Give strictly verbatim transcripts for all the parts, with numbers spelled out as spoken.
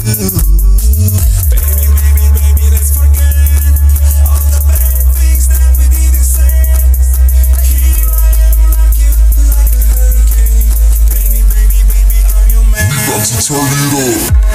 Baby, baby, baby, let's forget all the bad things that we didn't say. Here I am, rock you like a hurricane. Baby, baby, baby, I'm your man. About to turn it up.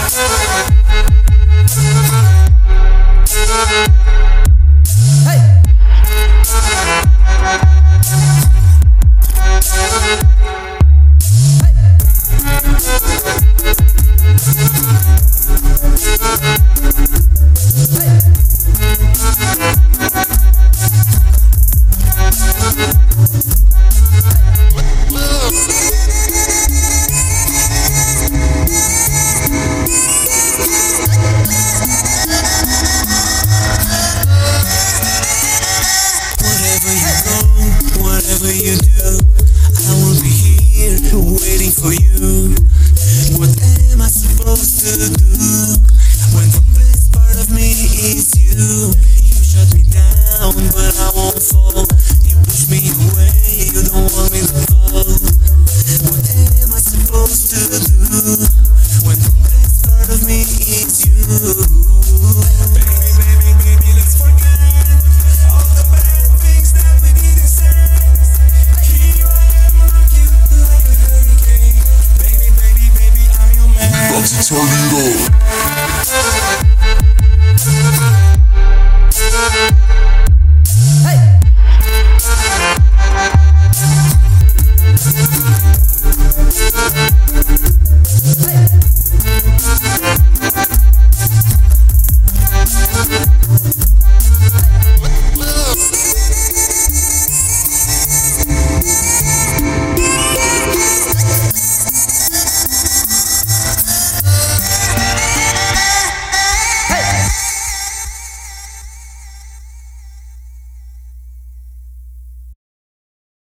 Whatever you do, I will be here waiting for you. What am I supposed to do when the best part of me is you? You shut me down, but I won't fall. You push me away, you don't want me to fall. What am I supposed to do when the best part of me is you? Baby, baby, baby, let's forget all the bad things that we didn't say. About to turn it up.